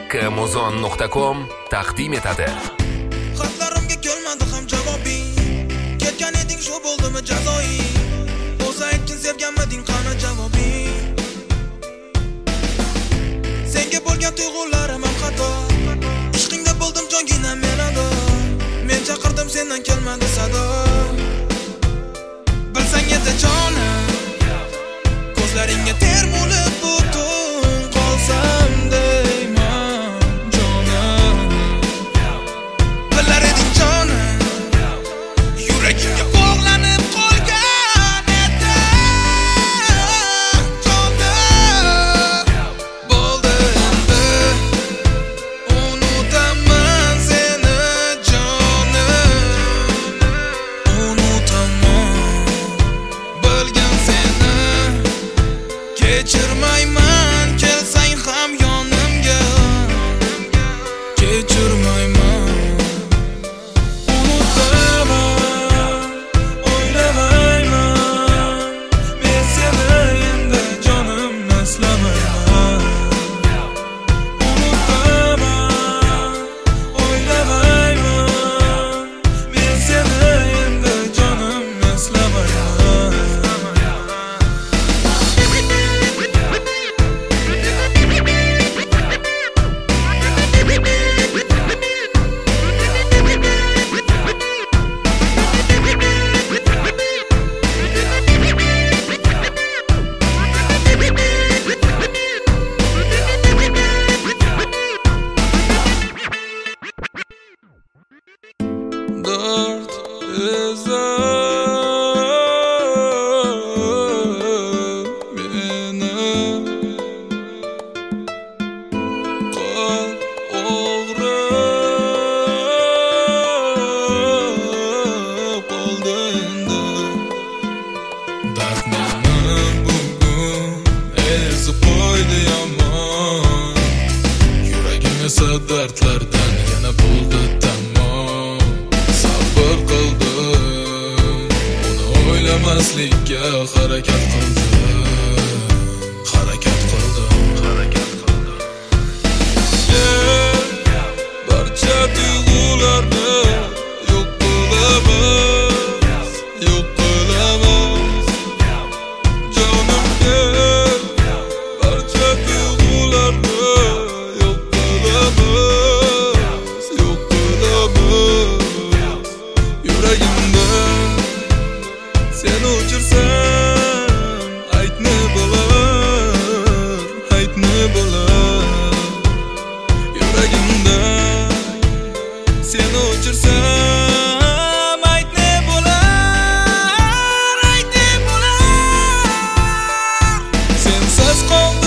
kmuzon.com taqdim etadi. Xatlarimga kelmadi ham javobing. Ketgan eding shu bo'ldimi jazoing? O'zi aytgin sevganmiding qani javobing? Senga bo'lgan tuyg'ularim ham xato. Ishqingda bo'ldim jongina men ado. Men chaqirdim sendan kelmadi sado. Bilsang edi jonim, ko'zlaringga ter bo'lib butun qolsam deyman jonim. Bilar eding jonim, yuragimga bog'lanib qolgan edi jonim. Bo'ldi endi unutaman seni jonim. Unutaman bilgan seni, kechirmayman kelsang ham yonimga. Kechirmayman, unutaman, o'ylamayman. Men seni endi jonim eslamayman. Unutaman, o'ylamayman. Men seni endi jonim eslamayman. Dört ezer beni, kalp og'rib qoldi endi. Dard meni bugun ezib qo'ydi yomon. Yuragim esa dardlardan yana bo'ldi tamom. Sabr qildim, uni o'ylamaslikka harakat qildim. Barcha tuyg'ularni yo'q qilamiz, yo'q qilamiz jonimga. Barcha tuyg'ularni yo'q qilamiz, yo'q qilamiz. Yuragimda seni o'chirsam aytni bo'lar, aytni bo'lar. Yuragimda seni o'chirsam aytni bo'lar, aytni bo'lar. Sensiz qoldim